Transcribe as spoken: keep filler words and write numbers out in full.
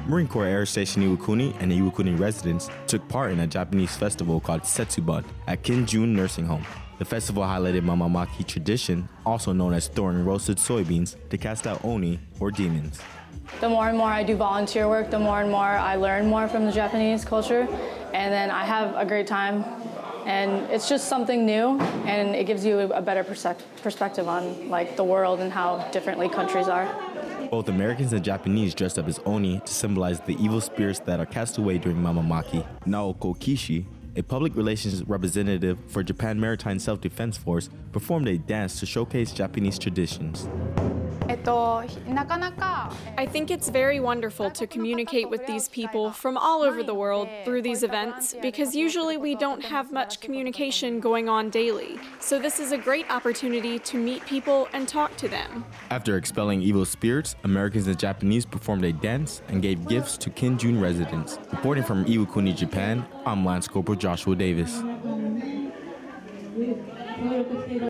Marine Corps Air Station Iwakuni and the Iwakuni residents took part in a Japanese festival called Setsuban at Kinjun Nursing Home. The festival highlighted Mamamaki tradition, also known as throwing roasted soybeans to cast out oni, or demons. The more and more I do volunteer work, the more and more I learn more from the Japanese culture, and then I have a great time. And it's just something new, and it gives you a better perspective on like the world and how differently countries are. Both Americans and Japanese dressed up as oni to symbolize the evil spirits that are cast away during Mamamaki. Naoko Kishi, a public relations representative for Japan Maritime Self-Defense Force, performed a dance to showcase Japanese traditions. I think it's very wonderful to communicate with these people from all over the world through these events, because usually we don't have much communication going on daily. So this is a great opportunity to meet people and talk to them. After expelling evil spirits, Americans and Japanese performed a dance and gave gifts to Kinjun residents. Reporting from Iwakuni, Japan, I'm Lance Corporal Joshua Davis.